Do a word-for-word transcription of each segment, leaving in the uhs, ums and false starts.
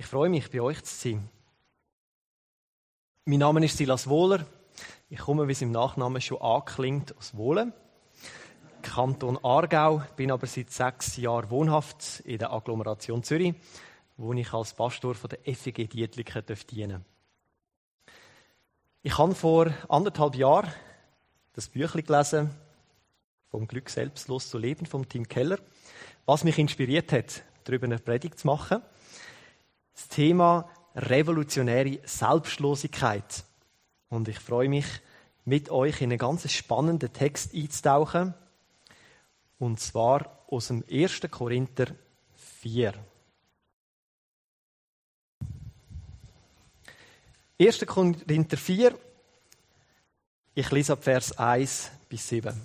Ich freue mich, bei euch zu sein. Mein Name ist Silas Wohler. Ich komme, wie es im Nachnamen schon anklingt, aus Wohlen, Kanton Aargau, bin aber seit sechs Jahren wohnhaft in der Agglomeration Zürich, wo ich als Pastor von der F E G Dietliken dienen darf. Ich habe vor anderthalb Jahren das Büchlein gelesen, «Vom Glück selbstlos zu leben» von Tim Keller, was mich inspiriert hat, darüber eine Predigt zu machen. Das Thema revolutionäre Selbstlosigkeit. Und ich freue mich, mit euch in einen ganz spannenden Text einzutauchen. Und zwar aus dem ersten Korinther vier. erster Korinther vier, ich lese ab Vers eins bis sieben.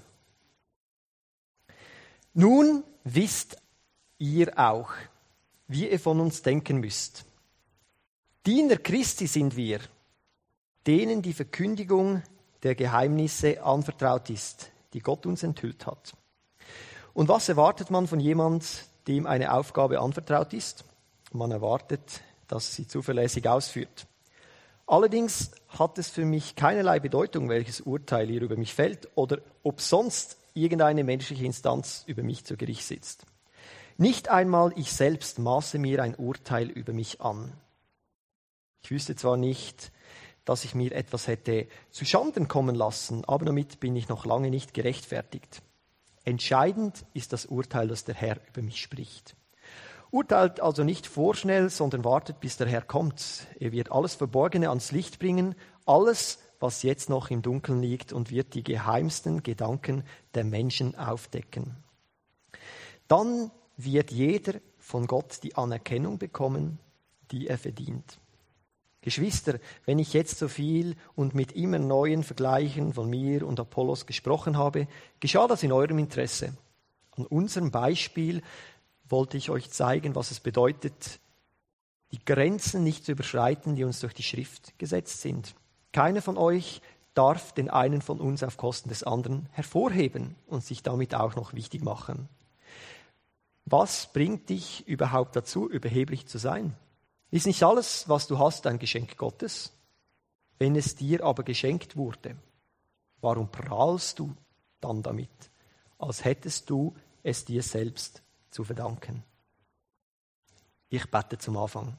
Nun wisst ihr auch, wie ihr von uns denken müsst. Diener Christi sind wir, denen die Verkündigung der Geheimnisse anvertraut ist, die Gott uns enthüllt hat. Und was erwartet man von jemand, dem eine Aufgabe anvertraut ist? Man erwartet, dass sie zuverlässig ausführt. Allerdings hat es für mich keinerlei Bedeutung, welches Urteil ihr über mich fällt oder ob sonst irgendeine menschliche Instanz über mich zu Gericht sitzt. Nicht einmal ich selbst maße mir ein Urteil über mich an. Ich wüsste zwar nicht, dass ich mir etwas hätte zu Schanden kommen lassen, aber damit bin ich noch lange nicht gerechtfertigt. Entscheidend ist das Urteil, das der Herr über mich spricht. Urteilt also nicht vorschnell, sondern wartet, bis der Herr kommt. Er wird alles Verborgene ans Licht bringen, alles, was jetzt noch im Dunkeln liegt, und wird die geheimsten Gedanken der Menschen aufdecken. Dann wird jeder von Gott die Anerkennung bekommen, die er verdient. Geschwister, wenn ich jetzt so viel und mit immer neuen Vergleichen von mir und Apollos gesprochen habe, geschah das in eurem Interesse. An unserem Beispiel wollte ich euch zeigen, was es bedeutet, die Grenzen nicht zu überschreiten, die uns durch die Schrift gesetzt sind. Keiner von euch darf den einen von uns auf Kosten des anderen hervorheben und sich damit auch noch wichtig machen. Was bringt dich überhaupt dazu, überheblich zu sein? Ist nicht alles, was du hast, ein Geschenk Gottes? Wenn es dir aber geschenkt wurde, warum prahlst du dann damit, als hättest du es dir selbst zu verdanken? Ich bete zum Anfang.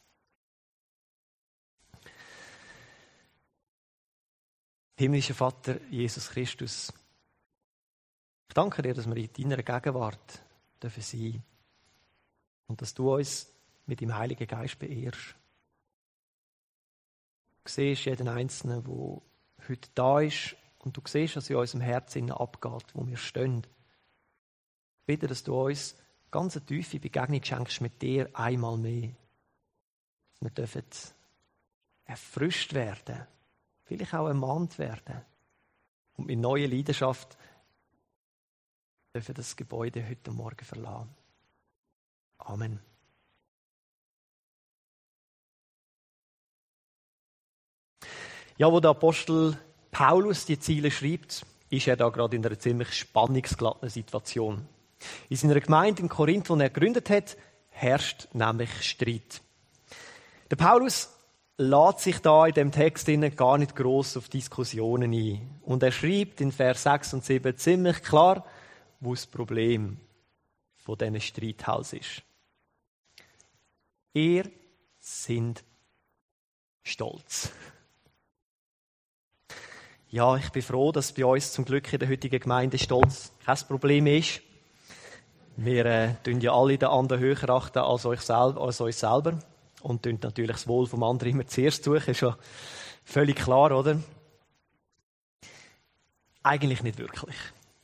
Himmlischer Vater, Jesus Christus, ich danke dir, dass wir in deiner Gegenwart dürfen sein und dass du uns mit dem Heiligen Geist beehrst. Du siehst jeden Einzelnen, der heute da ist, und du siehst, was in unserem Herzen abgeht, wo wir stehen. Ich bitte, dass du uns ganz eine tiefe Begegnung schenkst mit dir einmal mehr. Wir dürfen erfrischt werden, vielleicht auch ermahnt werden und mit neuer Leidenschaft dürfen das Gebäude heute Morgen verlassen. Amen. Ja, wo der Apostel Paulus die Ziele schreibt, ist er da gerade in einer ziemlich spannungsglatten Situation. In seiner Gemeinde in Korinth, die er gegründet hat, herrscht nämlich Streit. Der Paulus lässt sich da in dem Text gar nicht gross auf Diskussionen ein. Und er schreibt in Vers sechs und sieben ziemlich klar, wo das Problem von diesen Streithals ist. Ihr sind stolz. Ja, ich bin froh, dass bei uns zum Glück in der heutigen Gemeinde Stolz kein Problem ist. Wir äh, tun ja alle den anderen höher achten als, euch selber, als uns selber und tun natürlich das Wohl vom anderen immer zuerst suchen. Ist ja völlig klar, oder? Eigentlich nicht wirklich.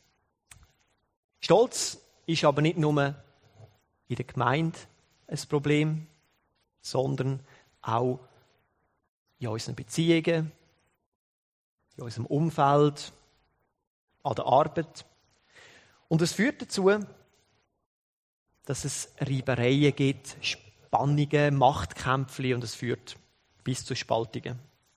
Stolz ist aber nicht nur in der Gemeinde ein Problem, sondern auch in unseren Beziehungen, in unserem Umfeld, an der Arbeit. Und es führt dazu, dass es Reibereien gibt, Spannungen, Machtkämpfe, und es führt bis zu Spaltungen.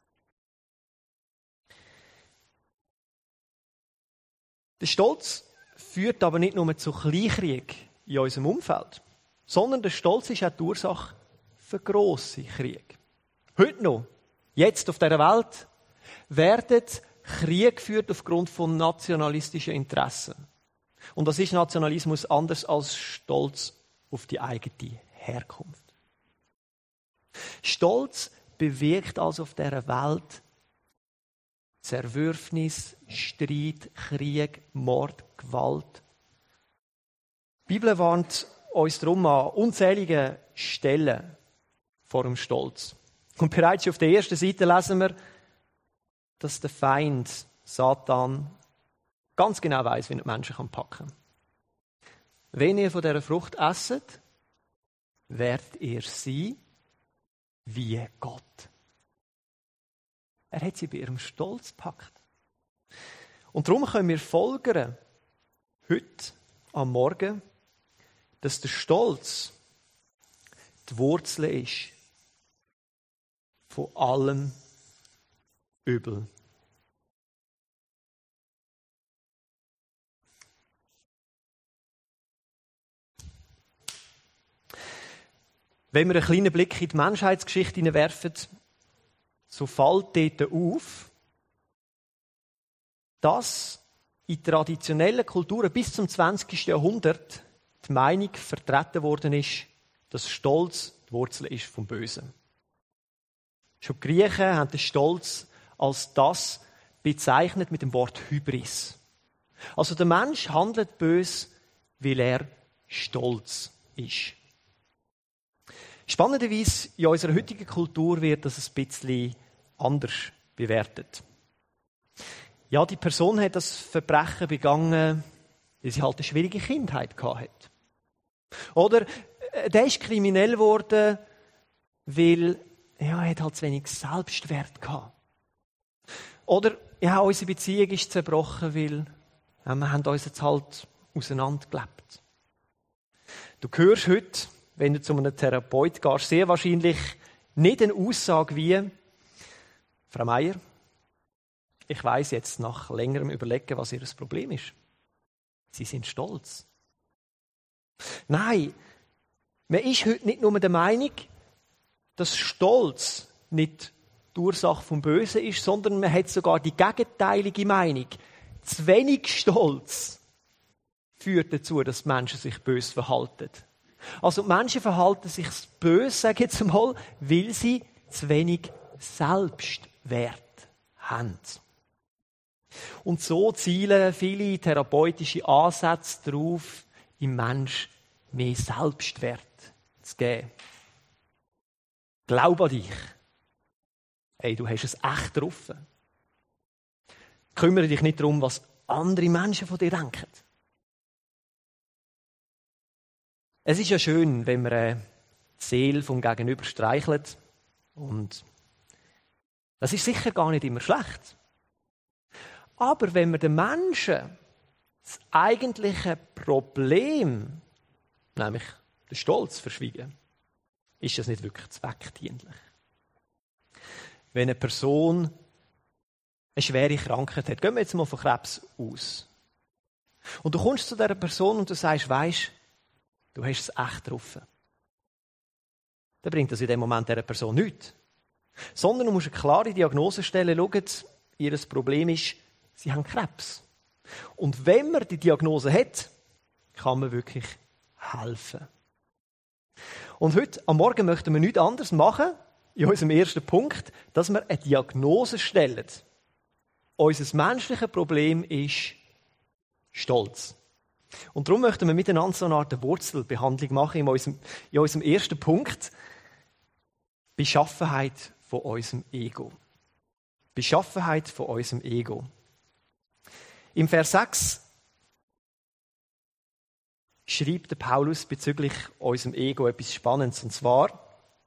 Der Stolz führt aber nicht nur zu Kleinkrieg in unserem Umfeld, sondern der Stolz ist auch die Ursache für grosse Kriege. Heute noch, jetzt auf dieser Welt, werden Kriege geführt aufgrund von nationalistischen Interessen. Und was ist Nationalismus anders als Stolz auf die eigene Herkunft? Stolz bewirkt also auf dieser Welt Zerwürfnis, Streit, Krieg, Mord, Gewalt. Die Bibel warnt uns darum an unzähligen Stellen vor dem Stolz. Und bereits auf der ersten Seite lesen wir, dass der Feind, Satan, ganz genau weiss, wie er die Menschen packen kann. Wenn ihr von dieser Frucht esset, werdet ihr sein wie Gott. Er hat sie bei ihrem Stolz gepackt. Und darum können wir folgern, heute am Morgen, dass der Stolz die Wurzel ist von allem Übel. Wenn wir einen kleinen Blick in die Menschheitsgeschichte hineinwerfen, so fällt dort auf, dass in traditionellen Kulturen bis zum zwanzigsten Jahrhundert die Meinung vertreten worden ist, dass Stolz die Wurzel ist vom Bösen. Schon die Griechen haben den Stolz als das bezeichnet mit dem Wort Hybris. Also der Mensch handelt böse, weil er stolz ist. Spannenderweise in unserer heutigen Kultur wird das ein bisschen anders bewertet. Ja, die Person hat das Verbrechen begangen, weil sie halt eine schwierige Kindheit hatte. Oder der ist kriminell geworden, weil ja, er hat halt zu wenig Selbstwert gehabt. Oder ja, unsere Beziehung ist zerbrochen, weil ja, wir haben uns jetzt halt auseinandergelebt. Du hörst heute, wenn du zu einem Therapeut gehst, sehr wahrscheinlich nicht eine Aussage wie: Frau Meier, ich weiss jetzt nach längerem Überlegen, was Ihr Problem ist. Sie sind stolz. Nein, man ist heute nicht nur der Meinung, dass Stolz nicht die Ursache vom Bösen ist, sondern man hat sogar die gegenteilige Meinung. Zu wenig Stolz führt dazu, dass Menschen sich böse verhalten. Also die Menschen verhalten sich böse, sage ich jetzt mal, weil sie zu wenig Selbstwert haben. Und so zielen viele therapeutische Ansätze darauf, im Mensch mehr Selbstwert zu geben. Glaub an dich. Hey, du hast es echt drauf. Kümmere dich nicht darum, was andere Menschen von dir denken. Es ist ja schön, wenn man die Seele vom Gegenüber streichelt. Und das ist sicher gar nicht immer schlecht. Aber wenn wir den Menschen das eigentliche Problem, nämlich den Stolz, verschweigen, ist das nicht wirklich zweckdienlich. Wenn eine Person eine schwere Krankheit hat, gehen wir jetzt mal von Krebs aus. Und du kommst zu dieser Person und du sagst, weisst, du hast es echt drauf. Dann bringt das in dem Moment dieser Person nichts. Sondern du musst eine klare Diagnose stellen, schau, ihr Problem ist, sie haben Krebs. Und wenn man die Diagnose hat, kann man wirklich helfen. Und heute am Morgen möchten wir nichts anderes machen, in unserem ersten Punkt, dass wir eine Diagnose stellen. Unser menschliches Problem ist Stolz. Und darum möchten wir miteinander so eine Art Wurzelbehandlung machen in unserem, in unserem ersten Punkt. Beschaffenheit von unserem Ego. Beschaffenheit von unserem Ego. Im Vers sechs schreibt der Paulus bezüglich unserem Ego etwas Spannendes. Und zwar: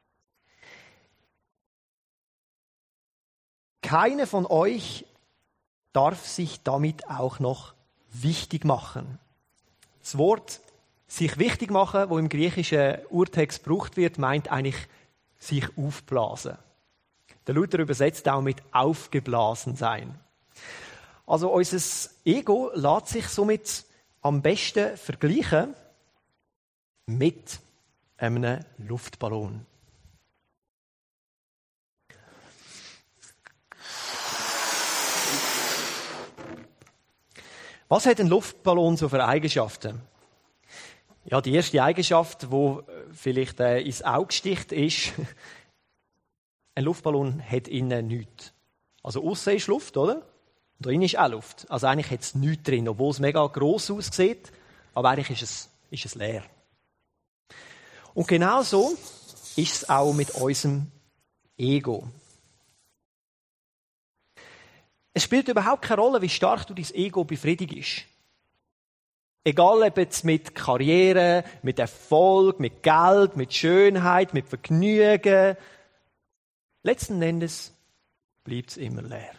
Keiner von euch darf sich damit auch noch wichtig machen. Das Wort sich wichtig machen, wo im griechischen Urtext gebraucht wird, meint eigentlich sich aufblasen. Der Luther übersetzt auch mit aufgeblasen sein. Also unser Ego lässt sich somit am besten vergleichen mit einem Luftballon. Was hat ein Luftballon so für Eigenschaften? Ja, die erste Eigenschaft, die vielleicht äh, ins Auge sticht, ist, ein Luftballon hat innen nichts. Also aussen ist Luft, oder? Und drinnen ist auch Luft. Also eigentlich hat es nichts drin, obwohl es mega gross aussieht, aber eigentlich ist es, ist es leer. Und genau so ist es auch mit unserem Ego. Es spielt überhaupt keine Rolle, wie stark du dein Ego befriedigst. Egal ob jetzt mit Karriere, mit Erfolg, mit Geld, mit Schönheit, mit Vergnügen. Letzten Endes bleibt es immer leer.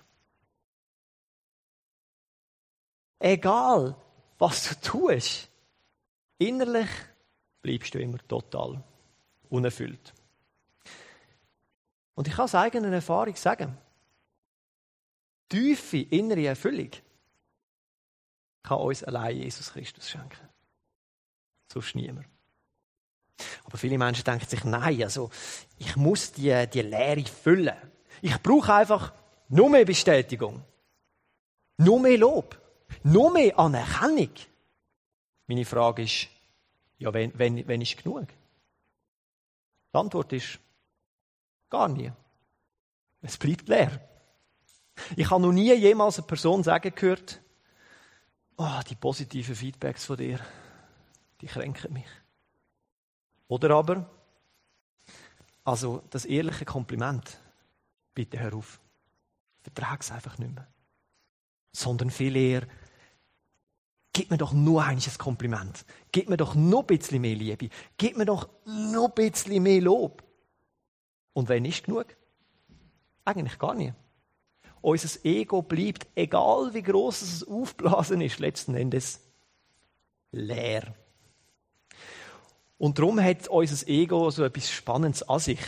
Egal, was du tust, innerlich bleibst du immer total unerfüllt. Und ich kann aus eigener Erfahrung sagen, tiefe innere Erfüllung kann uns allein Jesus Christus schenken. Sonst niemand. Aber viele Menschen denken sich, nein, also ich muss die, die Leere füllen. Ich brauche einfach nur mehr Bestätigung, nur mehr Lob, nur mehr Anerkennung. Meine Frage ist, ja, wenn, wenn, wenn ist genug? Die Antwort ist, gar nie. Es bleibt leer. Ich habe noch nie jemals eine Person sagen gehört, oh, die positiven Feedbacks von dir, die kränken mich. Oder aber, also das ehrliche Kompliment, bitte hör auf. Vertrag es einfach nicht mehr. Sondern viel eher, gib mir doch nur ein Kompliment. Gib mir doch noch ein bisschen mehr Liebe. Gib mir doch noch ein bisschen mehr Lob. Und wenn nicht genug? Eigentlich gar nicht. Unser Ego bleibt, egal wie gross es aufgeblasen ist, letzten Endes leer. Und darum hat unser Ego so etwas Spannendes an sich.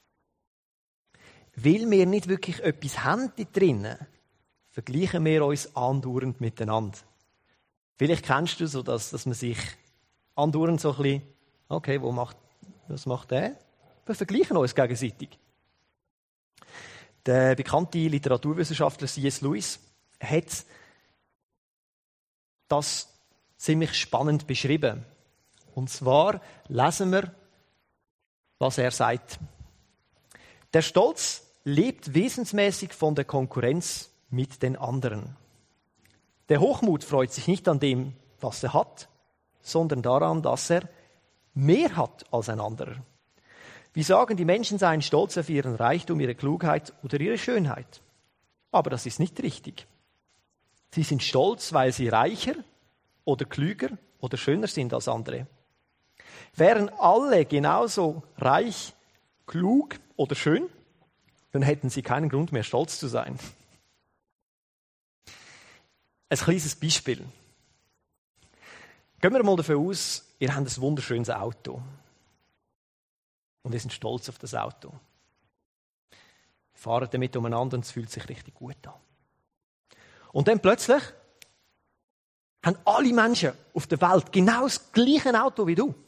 Weil wir nicht wirklich etwas haben drinnen, vergleichen wir uns andauernd miteinander. Vielleicht kennst du so, dass, dass man sich andauernd so ein bisschen, okay, wo macht, was macht der? Wir vergleichen uns gegenseitig. Der bekannte Literaturwissenschaftler C S Lewis hat das ziemlich spannend beschrieben. Und zwar lesen wir, was er sagt. Der Stolz lebt wesensmäßig von der Konkurrenz mit den anderen. Der Hochmut freut sich nicht an dem, was er hat, sondern daran, dass er mehr hat als ein anderer. Wir sagen, die Menschen seien stolz auf ihren Reichtum, ihre Klugheit oder ihre Schönheit. Aber das ist nicht richtig. Sie sind stolz, weil sie reicher oder klüger oder schöner sind als andere. Wären alle genauso reich, klug oder schön, dann hätten sie keinen Grund mehr, stolz zu sein. Ein kleines Beispiel. Gehen wir mal davon aus, ihr habt ein wunderschönes Auto. Und ihr seid stolz auf das Auto. Ihr fahrt damit umeinander und es fühlt sich richtig gut an. Und dann plötzlich haben alle Menschen auf der Welt genau das gleiche Auto wie du.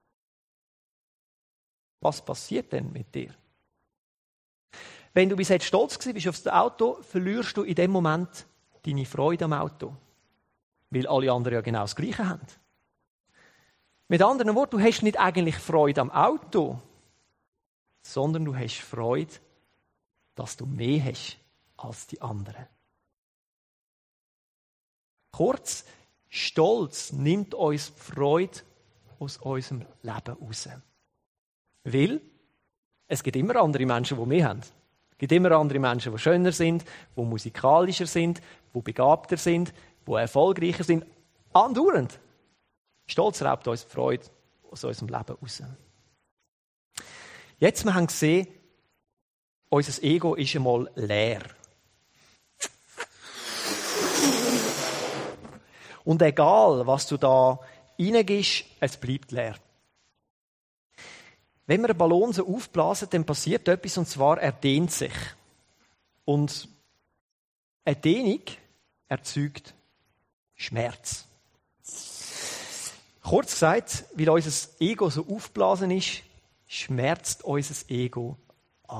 Was passiert denn mit dir? Wenn du bis jetzt stolz bist auf das Auto, verlierst du in dem Moment deine Freude am Auto. Weil alle anderen ja genau das Gleiche haben. Mit anderen Worten, du hast nicht eigentlich Freude am Auto, sondern du hast Freude, dass du mehr hast als die anderen. Kurz, Stolz nimmt uns Freude aus unserem Leben raus. Weil es gibt immer andere Menschen, die mehr haben. Es gibt immer andere Menschen, die schöner sind, die musikalischer sind, die begabter sind, die erfolgreicher sind. Andauernd. Stolz raubt uns die Freude aus unserem Leben raus. Jetzt, wir haben gesehen, unser Ego ist einmal leer. Und egal, was du da reingibst, es bleibt leer. Wenn wir einen Ballon so aufblasen, dann passiert etwas, und zwar er dehnt sich. Und eine Dehnung erzeugt Schmerz. Kurz gesagt, weil unser Ego so aufgeblasen ist, schmerzt unser Ego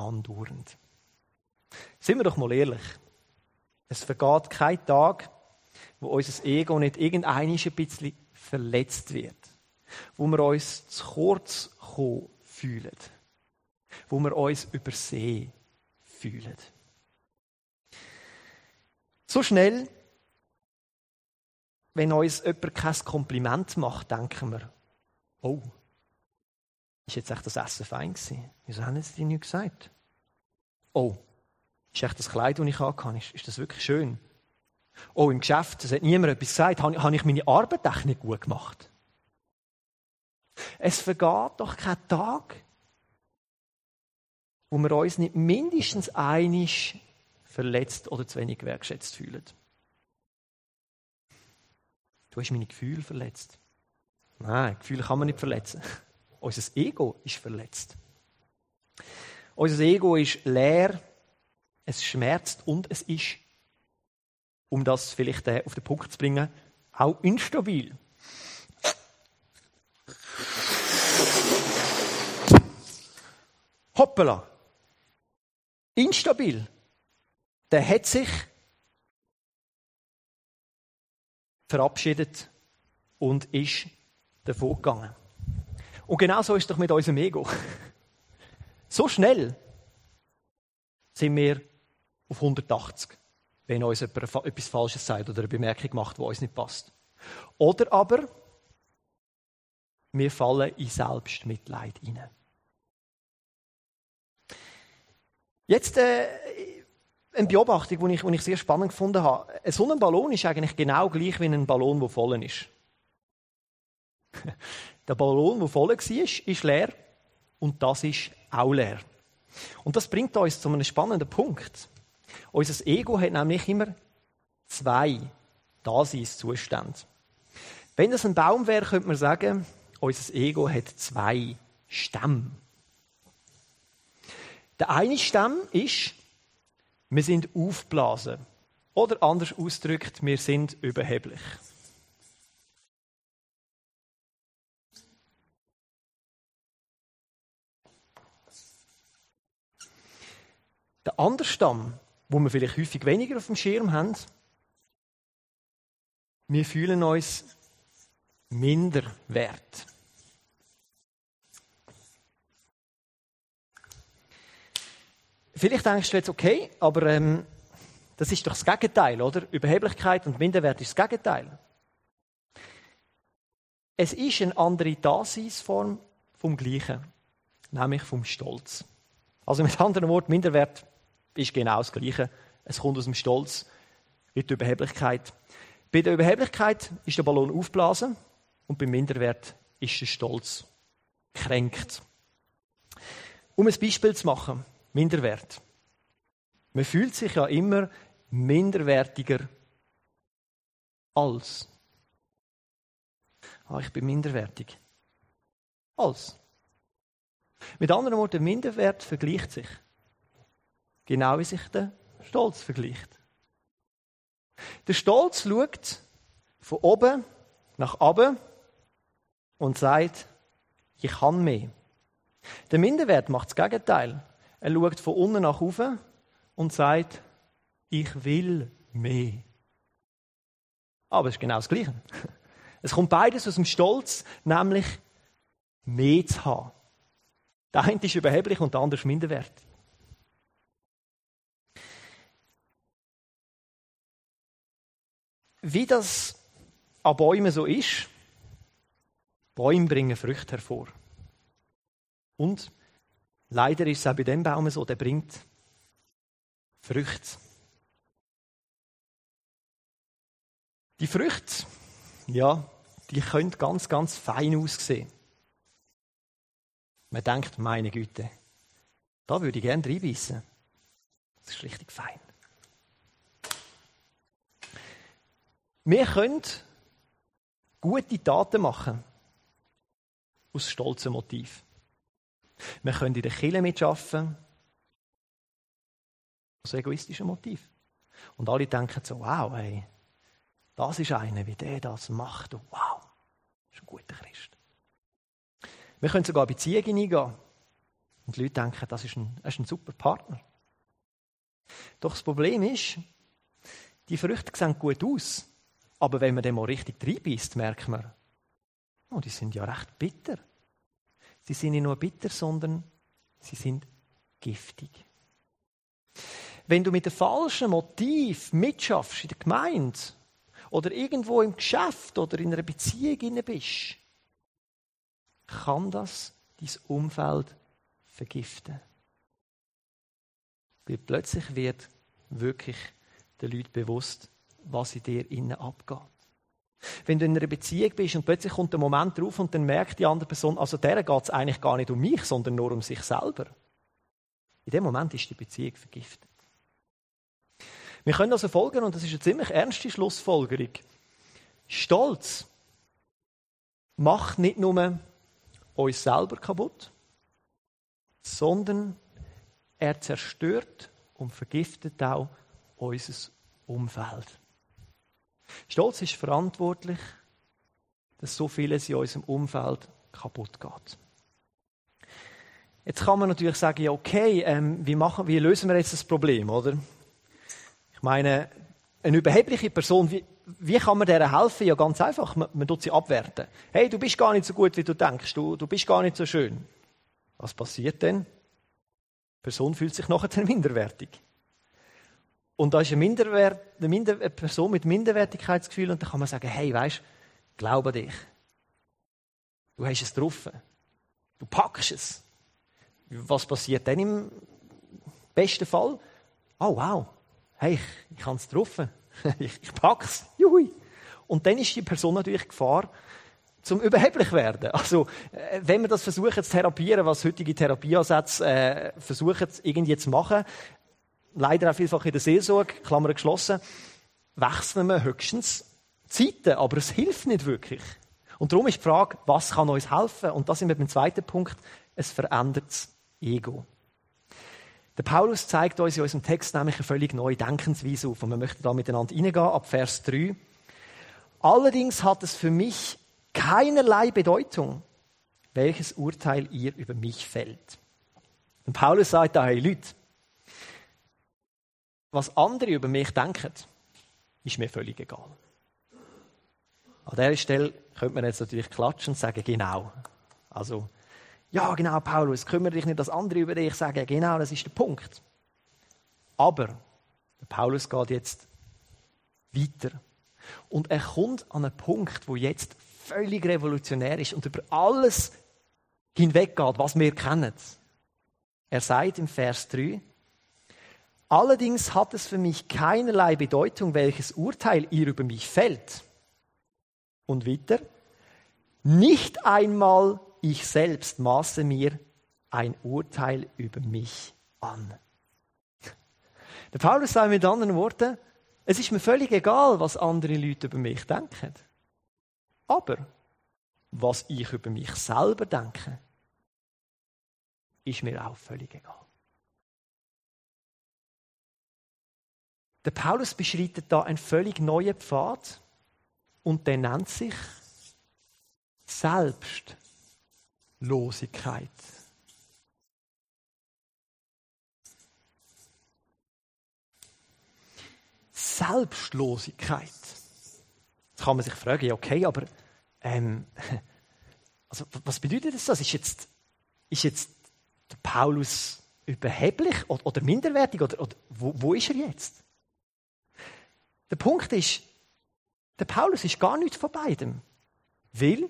andauernd. Sind wir doch mal ehrlich. Es vergeht kein Tag, wo unser Ego nicht irgendeinmal ein bisschen verletzt wird, wo wir uns zu kurz kommen fühlen, wo wir uns übersehen fühlen. So schnell, wenn uns jemand kein Kompliment macht, denken wir, oh, ist jetzt echt das Essen fein gewesen? Wieso haben sie dir nichts gesagt? Oh, ist echt das Kleid, das ich anhatte, ist, ist das wirklich schön? Oh, im Geschäft, es hat niemand etwas gesagt, habe, habe ich meine Arbeit echt nicht gut gemacht? Es vergeht doch kein Tag, wo wir uns nicht mindestens einmal verletzt oder zu wenig wertschätzt fühlen. Du hast meine Gefühle verletzt. Nein, Gefühle kann man nicht verletzen. Unser Ego ist verletzt. Unser Ego ist leer, es schmerzt und es ist, um das vielleicht auf den Punkt zu bringen, auch instabil. Hoppala! Instabil. Der hat sich verabschiedet und ist davon gegangen. Und genau so ist es doch mit unserem Ego. So schnell sind wir auf hundertachtzig, wenn uns jemand etwas Falsches sagt oder eine Bemerkung macht, die uns nicht passt. Oder aber wir fallen in Selbstmitleid hinein. Jetzt äh, eine Beobachtung, die ich, die ich sehr spannend gefunden habe. So ein Ballon ist eigentlich genau gleich wie ein Ballon, der voll ist. Der Ballon, der voll war, ist leer und das ist auch leer. Und das bringt uns zu einem spannenden Punkt. Unser Ego hat nämlich immer zwei Daseinszustände. Wenn das ein Baum wäre, könnte man sagen, unser Ego hat zwei Stämme. Der eine Stamm ist, wir sind aufgeblasen. Oder anders ausgedrückt, wir sind überheblich. Der andere Stamm, wo wir vielleicht häufig weniger auf dem Schirm haben, wir fühlen uns minderwert. Vielleicht denkst du jetzt, okay, aber ähm, das ist doch das Gegenteil, oder? Überheblichkeit und Minderwert ist das Gegenteil. Es ist eine andere Daseinsform vom Gleichen, nämlich vom Stolz. Also mit anderen Worten, Minderwert ist genau das Gleiche. Es kommt aus dem Stolz, wie die Überheblichkeit. Bei der Überheblichkeit ist der Ballon aufgeblasen und beim Minderwert ist der Stolz gekränkt. Um ein Beispiel zu machen, Minderwert. Man fühlt sich ja immer minderwertiger als. Ah, ich bin minderwertig. Als. Mit anderen Worten, der Minderwert vergleicht sich. Genau wie sich der Stolz vergleicht. Der Stolz schaut von oben nach unten und sagt, ich kann mehr. Der Minderwert macht das Gegenteil. Er schaut von unten nach oben und sagt, ich will mehr. Aber es ist genau das Gleiche. Es kommt beides aus dem Stolz, nämlich mehr zu haben. Der eine ist überheblich und der andere ist minderwertig. Wie das an Bäumen so ist, Bäume bringen Früchte hervor. Und leider ist es auch bei dem Baum so, der bringt Früchte. Die Früchte, ja, die können ganz, ganz fein aussehen. Man denkt, meine Güte, da würde ich gerne reinbeissen. Das ist richtig fein. Wir können gute Taten machen aus stolzen Motiv. Wir können in der Kirche mitarbeiten aus egoistischen Motiv. Und alle denken so, wow, hey, das ist einer, wie der das macht. Und wow, das ist ein guter Christ. Wir können sogar Beziehungen eingehen. Und die Leute denken, das ist ein, das ist ein super Partner. Doch das Problem ist, die Früchte sehen gut aus. Aber wenn man den mal richtig reinbeißt, merkt man, oh, die sind ja recht bitter. Sie sind nicht nur bitter, sondern sie sind giftig. Wenn du mit dem falschen Motiv mitschaffst in der Gemeinde oder irgendwo im Geschäft oder in einer Beziehung inne bist, kann das dein Umfeld vergiften. Weil plötzlich wird wirklich den Leuten bewusst, was in dir innen abgeht. Wenn du in einer Beziehung bist und plötzlich kommt der Moment drauf und dann merkt die andere Person, also der geht es eigentlich gar nicht um mich, sondern nur um sich selber. In dem Moment ist die Beziehung vergiftet. Wir können also folgen, und das ist eine ziemlich ernste Schlussfolgerung. Stolz macht nicht nur uns selber kaputt, sondern er zerstört und vergiftet auch unser Umfeld. Stolz ist verantwortlich, dass so vieles in unserem Umfeld kaputt geht. Jetzt kann man natürlich sagen, ja okay, ähm, wie, machen, wie lösen wir jetzt das Problem, oder? Ich meine, eine überhebliche Person, wie, wie kann man der helfen? Ja, ganz einfach, man, man tut sie abwerten. Hey, du bist gar nicht so gut, wie du denkst, du, du bist gar nicht so schön. Was passiert denn? Die Person fühlt sich nachher minderwertig. Und da ist eine, Minderwert, eine, Minder, eine Person mit Minderwertigkeitsgefühl und dann kann man sagen, hey, weisst, glaube dich. Du hast es drauf. Du packst es. Was passiert dann im besten Fall? Oh wow, hey, ich, ich habe es drauf. ich, ich pack's. Juhui. Und dann ist die Person natürlich Gefahr, zum überheblich werden. Also, wenn wir das versuchen zu therapieren, was heutige Therapieansätze äh, versuchen irgendwie zu machen, leider auch vielfach in der Seelsorge, Klammer geschlossen, wechseln wir höchstens Zeiten, aber es hilft nicht wirklich. Und darum ist die Frage, was kann uns helfen? Und das sind wir beim zweiten Punkt, es verändert das Ego. Der Paulus zeigt uns in unserem Text nämlich eine völlig neue Denkensweise auf und wir möchten da miteinander reingehen, ab Vers drei. Allerdings hat es für mich keinerlei Bedeutung, welches Urteil ihr über mich fällt. Und Paulus sagt da, hey Leute, was andere über mich denken, ist mir völlig egal. An dieser Stelle könnte man jetzt natürlich klatschen und sagen, genau. Also, ja genau, Paulus, kümmere dich nicht, dass andere über dich sagen, genau, das ist der Punkt. Aber der Paulus geht jetzt weiter. Und er kommt an einen Punkt, wo jetzt völlig revolutionär ist und über alles hinweggeht, was wir kennen. Er sagt im Vers drei, allerdings hat es für mich keinerlei Bedeutung, welches Urteil ihr über mich fällt. Und weiter, nicht einmal ich selbst maße mir ein Urteil über mich an. Der Paulus sagt mit anderen Worten, es ist mir völlig egal, was andere Leute über mich denken. Aber was ich über mich selber denke, ist mir auch völlig egal. Der Paulus beschreitet da einen völlig neuen Pfad und der nennt sich Selbstlosigkeit. Selbstlosigkeit. Jetzt kann man sich fragen, ja okay, aber ähm, also, was bedeutet das? Ist jetzt, ist jetzt der Paulus überheblich oder, oder minderwertig? Oder, oder wo, wo ist er jetzt? Der Punkt ist, der Paulus ist gar nichts von beidem. Weil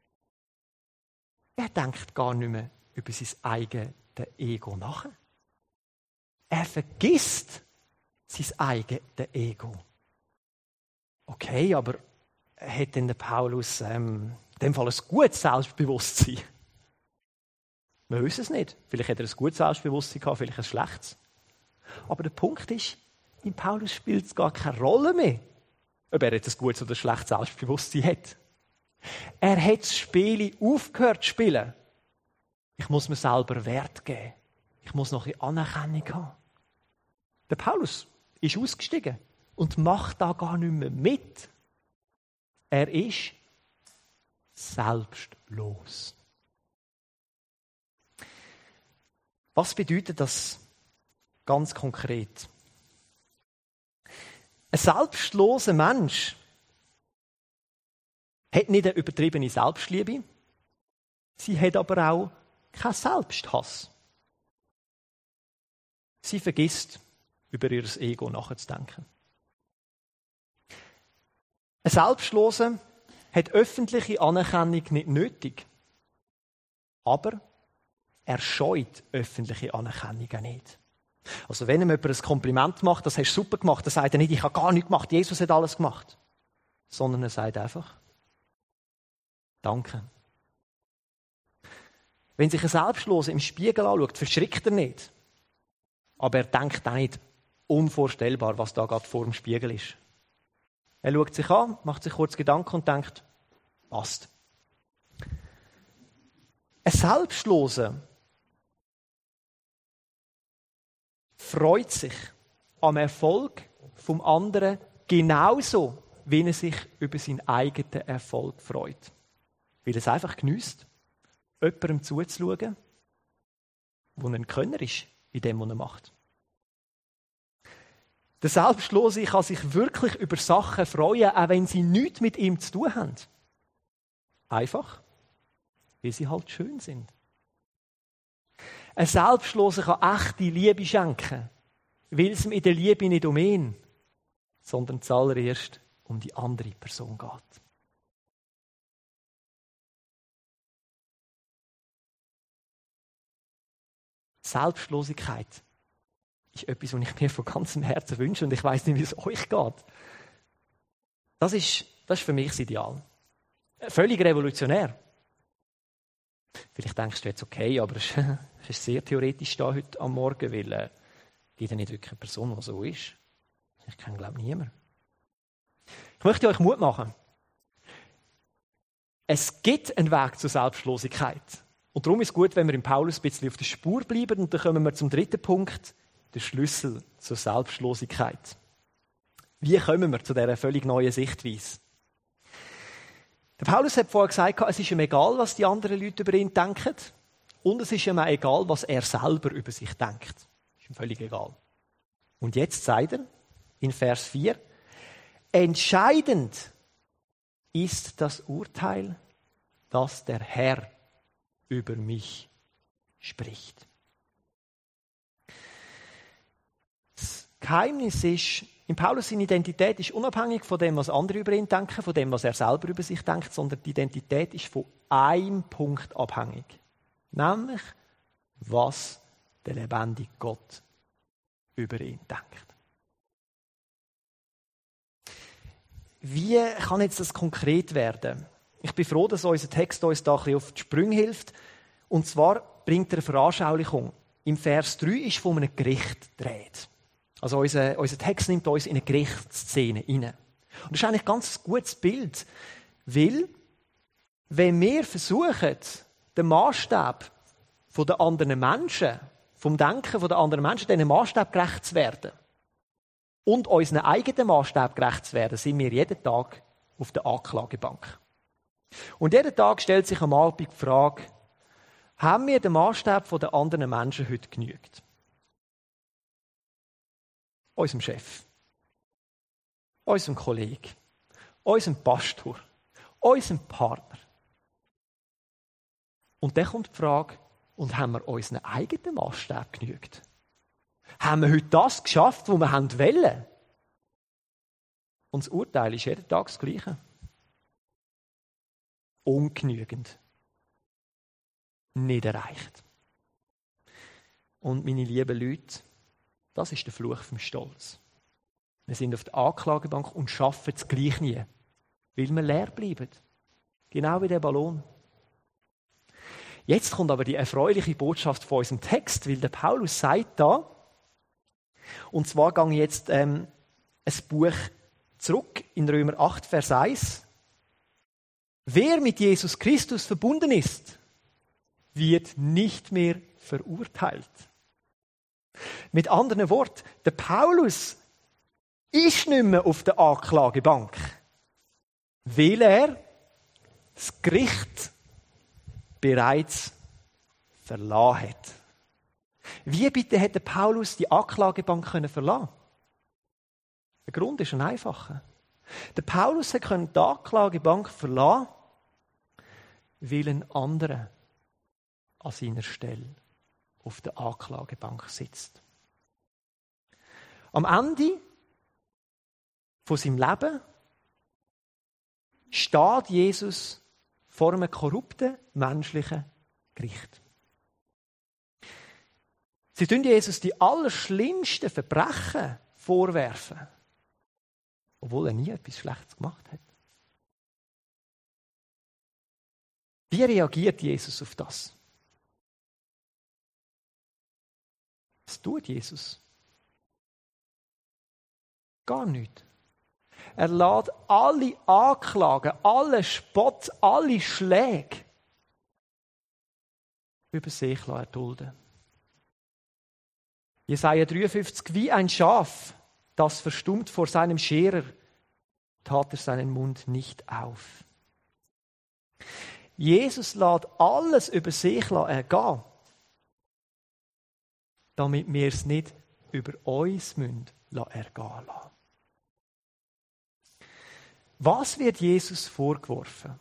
er denkt gar nicht mehr über sein eigenes Ego nach. Er vergisst sein eigenes Ego. Okay, aber hat denn der Paulus ähm, in dem Fall ein gutes Selbstbewusstsein? Wir wissen es nicht. Vielleicht hat er ein gutes Selbstbewusstsein gehabt, vielleicht ein schlechtes. Aber der Punkt ist, in Paulus spielt es gar keine Rolle mehr, ob er jetzt ein gutes oder ein schlechtes Selbstbewusstsein hat. Er hat das Spiel aufgehört zu spielen. Ich muss mir selber Wert geben. Ich muss noch eine Anerkennung haben. Der Paulus ist ausgestiegen und macht da gar nicht mehr mit. Er ist selbstlos. Was bedeutet das ganz konkret? Ein selbstloser Mensch hat nicht eine übertriebene Selbstliebe, sie hat aber auch keinen Selbsthass. Sie vergisst, über ihr Ego nachzudenken. Ein Selbstloser hat öffentliche Anerkennung nicht nötig, aber er scheut öffentliche Anerkennung auch nicht. Also wenn ihm jemand ein Kompliment macht, das hast du super gemacht, dann sagt er nicht, ich habe gar nichts gemacht, Jesus hat alles gemacht. Sondern er sagt einfach, danke. Wenn sich ein Selbstloser im Spiegel anschaut, verschrickt er nicht. Aber er denkt auch nicht, unvorstellbar, was da gerade vor dem Spiegel ist. Er schaut sich an, macht sich kurz Gedanken und denkt, passt. Ein Selbstloser freut sich am Erfolg vom anderen genauso, wie er sich über seinen eigenen Erfolg freut. Weil er es einfach geniesst, jemandem zuzuschauen, der ein Könner ist in dem, was er macht. Der Selbstlose kann sich wirklich über Sachen freuen, auch wenn sie nichts mit ihm zu tun haben. Einfach, weil sie halt schön sind. Ein Selbstloser kann echte Liebe schenken, weil es ihm in der Liebe nicht um ihn, sondern zuallererst um die andere Person geht. Selbstlosigkeit ist etwas, was ich mir von ganzem Herzen wünsche und ich weiss nicht, wie es euch geht. Das ist, das ist für mich das Ideal. Völlig revolutionär. Vielleicht denkst du jetzt, okay, aber es ist sehr theoretisch da heute am Morgen, weil äh, gibt ja nicht wirklich eine Person, die so ist. Ich kenne, glaube ich, niemanden. Ich möchte euch Mut machen. Es gibt einen Weg zur Selbstlosigkeit. Und darum ist es gut, wenn wir im Paulus ein bisschen auf der Spur bleiben. Und dann kommen wir zum dritten Punkt, der Schlüssel zur Selbstlosigkeit. Wie kommen wir zu dieser völlig neuen Sichtweise? Der Paulus hat vorher gesagt, es ist ihm egal, was die anderen Leute über ihn denken. Und es ist ihm auch egal, was er selber über sich denkt. Das ist ihm völlig egal. Und jetzt sagt er in Vers vier, entscheidend ist das Urteil, das der Herr über mich spricht. Das Geheimnis ist, in Paulus seine Identität ist unabhängig von dem, was andere über ihn denken, von dem, was er selber über sich denkt, sondern die Identität ist von einem Punkt abhängig. Nämlich, was der lebendige Gott über ihn denkt. Wie kann jetzt das konkret werden? Ich bin froh, dass unser Text uns da ein bisschen auf die Sprünge hilft. Und zwar bringt er eine Veranschaulichung. Im Vers drei ist von einem Gericht die Rede. Also unser, unser Text nimmt uns in eine Gerichtsszene hinein. Und das ist eigentlich ein ganz gutes Bild, weil, wenn wir versuchen, den Maßstab der anderen Menschen, vom Denken der anderen Menschen, diesen Maßstab gerecht zu werden und unseren eigenen Maßstab gerecht zu werden, sind wir jeden Tag auf der Anklagebank. Und jeden Tag stellt sich am Abend die Frage, haben wir den Maßstab der anderen Menschen heute genügt? Unserem Chef, unserem Kollegen, unserem Pastor, unserem Partner. Und dann kommt die Frage, und haben wir unseren eigenen Maßstab genügt? Haben wir heute das geschafft, was wir wollen? Und das Urteil ist jeden Tag das Gleiche. Ungenügend. Nicht erreicht. Und meine lieben Leute, das ist der Fluch vom Stolz. Wir sind auf der Anklagebank und schaffen es gleich nie, weil wir leer bleiben. Genau wie der Ballon. Jetzt kommt aber die erfreuliche Botschaft von unserem Text, weil der Paulus sagt da, und zwar gehe ich jetzt ähm, ein Buch zurück in Römer acht, Vers eins. Wer mit Jesus Christus verbunden ist, wird nicht mehr verurteilt. Mit anderen Worten, der Paulus ist nicht mehr auf der Anklagebank, weil er das Gericht bereits verlassen hat. Wie bitte hätte Paulus die Anklagebank können verlassen? Der Grund ist ein einfacher. Der Paulus konnte die Anklagebank verlassen, weil ein anderer an seiner Stelle auf der Anklagebank sitzt. Am Ende von seinem Leben steht Jesus vor einem korrupten menschlichen Gericht. Sie tun Jesus die allerschlimmsten Verbrechen vorwerfen, obwohl er nie etwas Schlechtes gemacht hat. Wie reagiert Jesus auf das? Was tut Jesus? Gar nichts. Er lässt alle Anklagen, alle Spott, alle Schläge über sich erdulden. Jesaja dreiundfünfzig, wie ein Schaf, das verstummt vor seinem Scherer, tat er seinen Mund nicht auf. Jesus lässt alles über sich ergehen, damit wir es nicht über uns ergehen lassen. Was wird Jesus vorgeworfen?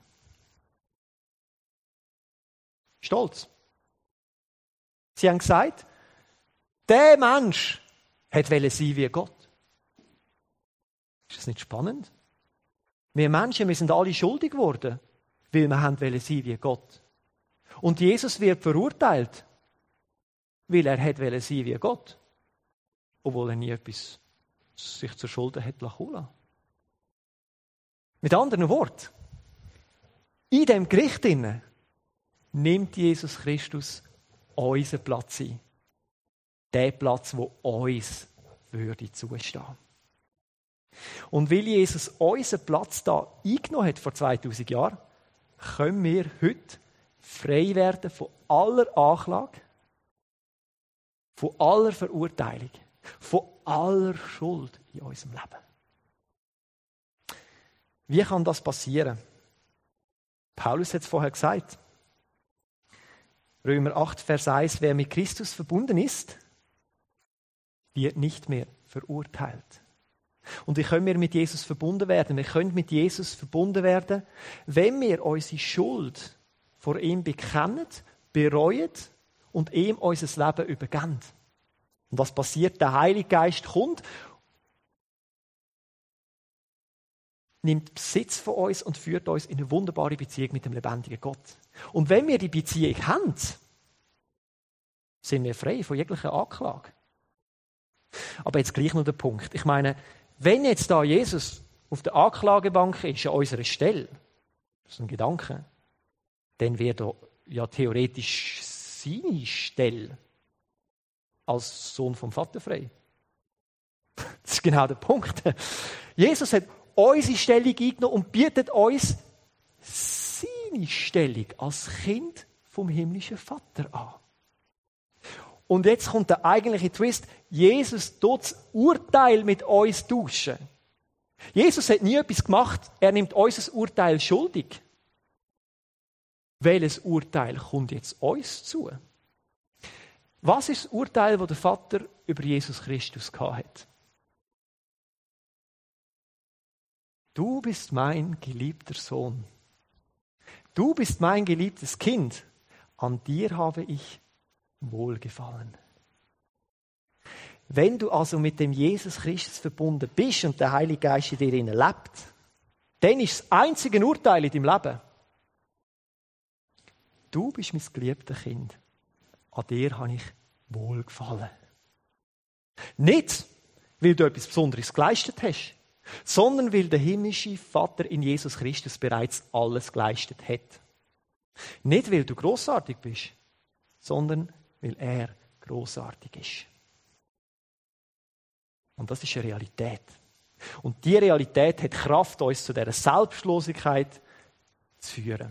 Stolz. Sie haben gesagt, der Mensch hat wollen sein wie Gott. Ist das nicht spannend? Wir Menschen, wir sind alle schuldig geworden, weil wir haben wollen sein wie Gott. Und Jesus wird verurteilt, weil er hat wollen sein wie Gott, obwohl er nie etwas sich zur Schuld hat lassen. Mit anderen Worten, in dem Gericht inne nimmt Jesus Christus unseren Platz ein. Den Platz, wo uns würde zustehen. Und weil Jesus unseren Platz da eingenommen hat vor zweitausend Jahren, können wir heute frei werden von aller Anklage, von aller Verurteilung, von aller Schuld in unserem Leben. Wie kann das passieren? Paulus hat es vorher gesagt. Römer acht, Vers eins, wer mit Christus verbunden ist, wird nicht mehr verurteilt. Und wie können wir mit Jesus verbunden werden? Wir können mit Jesus verbunden werden, wenn wir unsere Schuld vor ihm bekennen, bereuen und ihm unser Leben übergeben. Und was passiert? Der Heilige Geist kommt, nimmt Besitz von uns und führt uns in eine wunderbare Beziehung mit dem lebendigen Gott. Und wenn wir die Beziehung haben, sind wir frei von jeglicher Anklage. Aber jetzt gleich noch der Punkt. Ich meine, wenn jetzt da Jesus auf der Anklagebank ist, an unserer Stelle, das ist ein Gedanke, dann wäre da ja theoretisch seine Stelle als Sohn vom Vater frei. Das ist genau der Punkt. Jesus hat unsere Stellung eingenommen und bietet uns seine Stellung als Kind vom himmlischen Vater an. Und jetzt kommt der eigentliche Twist. Jesus tut das Urteil mit uns tauschen. Jesus hat nie etwas gemacht. Er nimmt unser Urteil schuldig. Welches Urteil kommt jetzt uns zu? Was ist das Urteil, das der Vater über Jesus Christus gehabt hat? Du bist mein geliebter Sohn. Du bist mein geliebtes Kind. An dir habe ich Wohlgefallen. Wenn du also mit dem Jesus Christus verbunden bist und der Heilige Geist in dir lebt, dann ist das einzige Urteil in deinem Leben: Du bist mein geliebtes Kind. An dir habe ich Wohlgefallen. Nicht, weil du etwas Besonderes geleistet hast, sondern weil der himmlische Vater in Jesus Christus bereits alles geleistet hat. Nicht, weil du grossartig bist, sondern weil er grossartig ist. Und das ist eine Realität. Und diese Realität hat Kraft, uns zu dieser Selbstlosigkeit zu führen.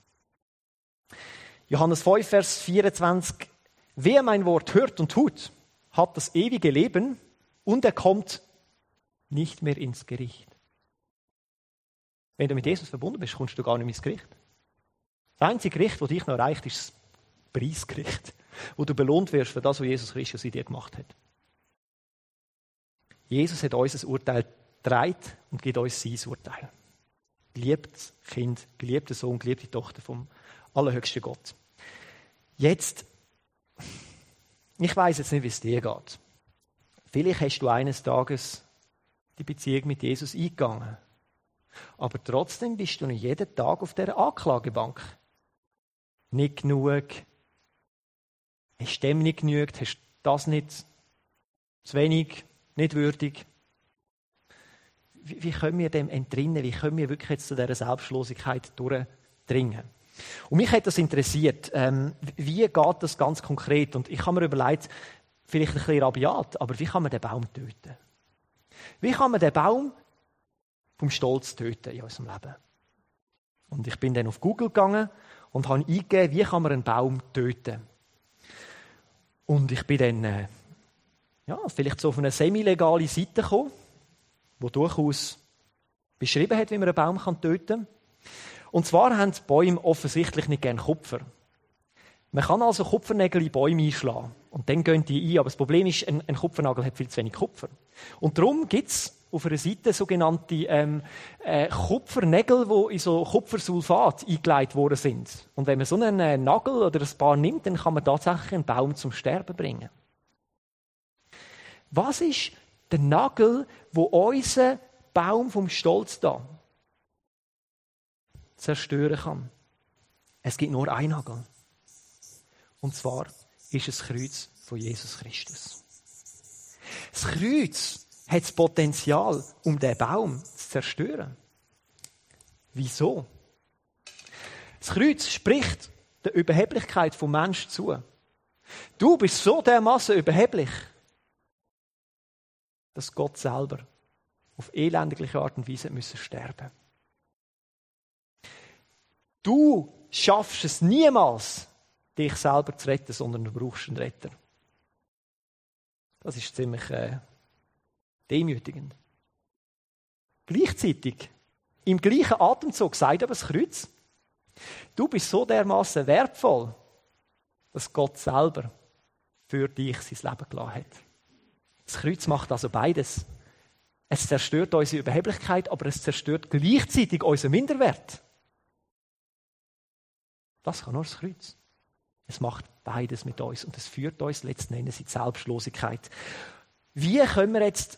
Johannes fünf, Vers vierundzwanzig. Wer mein Wort hört und tut, hat das ewige Leben und er kommt nicht mehr ins Gericht. Wenn du mit Jesus verbunden bist, kommst du gar nicht mehr ins Gericht. Das einzige Gericht, das dich noch erreicht, ist das Preisgericht, wo du belohnt wirst für das, was Jesus Christus in dir gemacht hat. Jesus hat unser Urteil trägt und gibt uns sein Urteil. Geliebtes Kind, geliebter Sohn, geliebte Tochter vom allerhöchsten Gott. Jetzt, ich weiss jetzt nicht, wie es dir geht. Vielleicht hast du eines Tages die Beziehung mit Jesus eingegangen. Aber trotzdem bist du nicht jeden Tag auf dieser Anklagebank. Nicht genug. Hast dem nicht genügt, hast das nicht zu wenig, nicht würdig. Wie, wie können wir dem entrinnen? Wie können wir wirklich jetzt zu dieser Selbstlosigkeit durchdringen? Und mich hat das interessiert. Ähm, wie geht das ganz konkret? Und ich habe mir überlegt, vielleicht ein bisschen rabiat, aber wie kann man den Baum töten? Wie kann man den Baum vom Stolz töten in unserem Leben? Und ich bin dann auf Google gegangen und habe eingegeben, wie kann man einen Baum töten? Und ich bin dann äh, ja, vielleicht so auf eine semi-legale Seite gekommen, die durchaus beschrieben hat, wie man einen Baum kann töten kann. Und zwar haben die Bäume offensichtlich nicht gerne Kupfer. Man kann also Kupfernägel in Bäume einschlagen und dann gehen die ein. Aber das Problem ist, ein, ein Kupfernagel hat viel zu wenig Kupfer. Und darum gibt es auf einer Seite sogenannte ähm, äh, Kupfernägel, die in so Kupfersulfat eingelegt worden sind. Und wenn man so einen äh, Nagel oder ein paar nimmt, dann kann man tatsächlich einen Baum zum Sterben bringen. Was ist der Nagel, wo unseren Baum vom Stolz da zerstören kann? Es gibt nur einen Nagel. Und zwar ist es das Kreuz von Jesus Christus. Das Kreuz hat das Potenzial, um den Baum zu zerstören. Wieso? Das Kreuz spricht der Überheblichkeit vom Menschen zu. Du bist so dermaßen überheblich, dass Gott selber auf elendigliche Art und Weise müssen sterben. Du schaffst es niemals, dich selber zu retten, sondern du brauchst einen Retter. Das ist ziemlich äh, demütigend. Gleichzeitig, im gleichen Atemzug sagt aber das Kreuz, du bist so dermaßen wertvoll, dass Gott selber für dich sein Leben gelassen hat. Das Kreuz macht also beides. Es zerstört unsere Überheblichkeit, aber es zerstört gleichzeitig unseren Minderwert. Das kann nur das Kreuz. Es macht beides mit uns und es führt uns letzten Endes in die Selbstlosigkeit. Wie können wir jetzt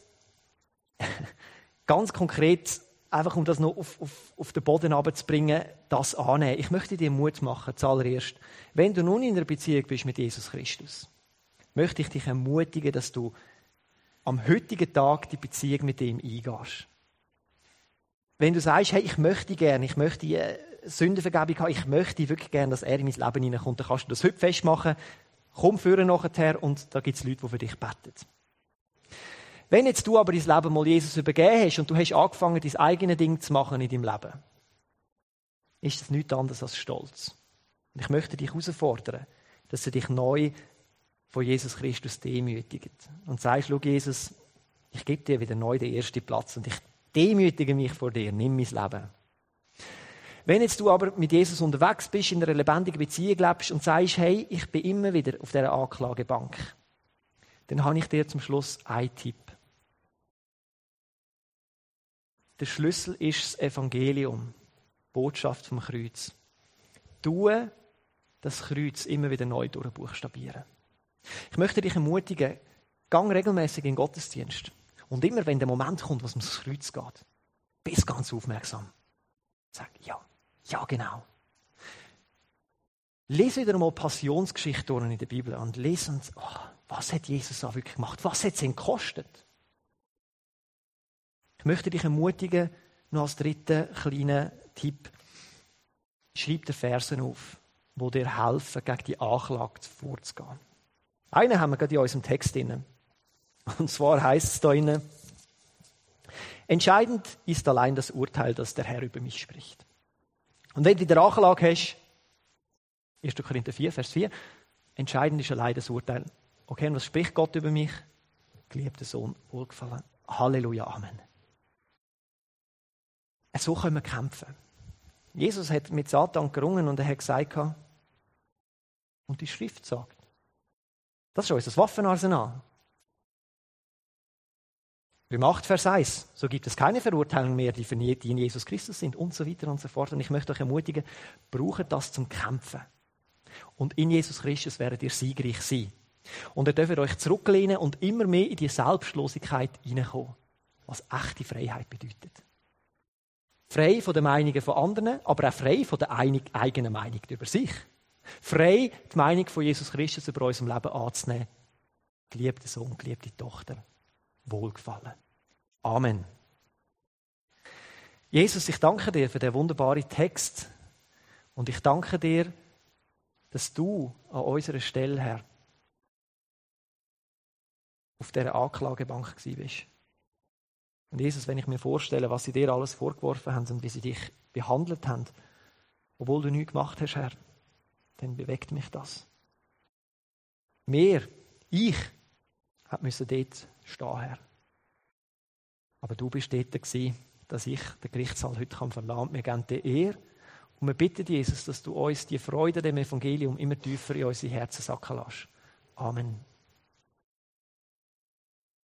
ganz konkret, einfach um das noch auf, auf, auf den Boden runterzubringen, das annehmen? Ich möchte dir Mut machen, zuallererst. Wenn du nun in einer Beziehung bist mit Jesus Christus, möchte ich dich ermutigen, dass du am heutigen Tag die Beziehung mit ihm eingehst. Wenn du sagst, hey, ich möchte gerne, ich möchte äh, Sündenvergebung haben, ich möchte wirklich gerne, dass er in mein Leben hineinkommt, dann kannst du das heute festmachen. Komm führen nachher und da gibt es Leute, die für dich beten. Wenn jetzt du aber dein Leben mal Jesus übergeben hast und du hast angefangen, dein eigenes Ding zu machen in deinem Leben, ist das nichts anderes als Stolz. Und ich möchte dich herausfordern, dass du dich neu von Jesus Christus demütigt und sagst, schau Jesus, ich gebe dir wieder neu den ersten Platz und ich demütige mich vor dir, nimm mein Leben. Wenn jetzt du aber mit Jesus unterwegs bist, in einer lebendigen Beziehung lebst und sagst, hey, ich bin immer wieder auf dieser Anklagebank, dann habe ich dir zum Schluss einen Tipp. Der Schlüssel ist das Evangelium, die Botschaft vom Kreuz. Du das Kreuz immer wieder neu durchbuchstabieren. Ich möchte dich ermutigen, gang regelmäßig in den Gottesdienst. Und immer, wenn der Moment kommt, wo es ums Kreuz geht, bist ganz aufmerksam. Sag, ja, ja genau. Lese wieder einmal Passionsgeschichten in der Bibel und lese uns, oh, was hat Jesus da wirklich gemacht? Was hat es ihm gekostet? Ich möchte dich ermutigen, noch als dritten kleinen Tipp, schreib dir Versen auf, die dir helfen, gegen die Anklage vorzugehen. Einen haben wir gerade in unserem Text drin. Und zwar heißt es da drin, entscheidend ist allein das Urteil, das der Herr über mich spricht. Und wenn du die Anklage hast, erster Korinther vier, Vers vier, entscheidend ist allein das Urteil. Okay, und was spricht Gott über mich? Geliebter Sohn, wohlgefallen. Halleluja, Amen. So können wir kämpfen. Jesus hat mit Satan gerungen und er hat gesagt, und die Schrift sagt, das ist unser Waffenarsenal. Römer acht, Vers eins. So gibt es keine Verurteilung mehr, die, für die in Jesus Christus sind und so weiter und so fort. Und ich möchte euch ermutigen, braucht das zum Kämpfen. Und in Jesus Christus werdet ihr siegreich sein. Und ihr dürft euch zurücklehnen und immer mehr in die Selbstlosigkeit hineinkommen, was echte Freiheit bedeutet. Frei von den Meinungen von anderen, aber auch frei von der eigenen Meinung über sich. Frei, die Meinung von Jesus Christus über unserem Leben anzunehmen. Geliebter Sohn, geliebte Tochter, wohlgefallen. Amen. Jesus, ich danke dir für den wunderbaren Text und ich danke dir, dass du an unserer Stelle, Herr, auf dieser Anklagebank gewesen bist. Und Jesus, wenn ich mir vorstelle, was sie dir alles vorgeworfen haben und wie sie dich behandelt haben, obwohl du nichts gemacht hast, Herr, dann bewegt mich das. Wir, ich, musste dort stehen, Herr. Aber du bist dort gewesen, dass ich den Gerichtssaal heute verlassen kann. Wir geben dir Ehre und wir bitten, Jesus, dass du uns die Freude dem Evangelium immer tiefer in unsere Herzen sacken lässt. Amen.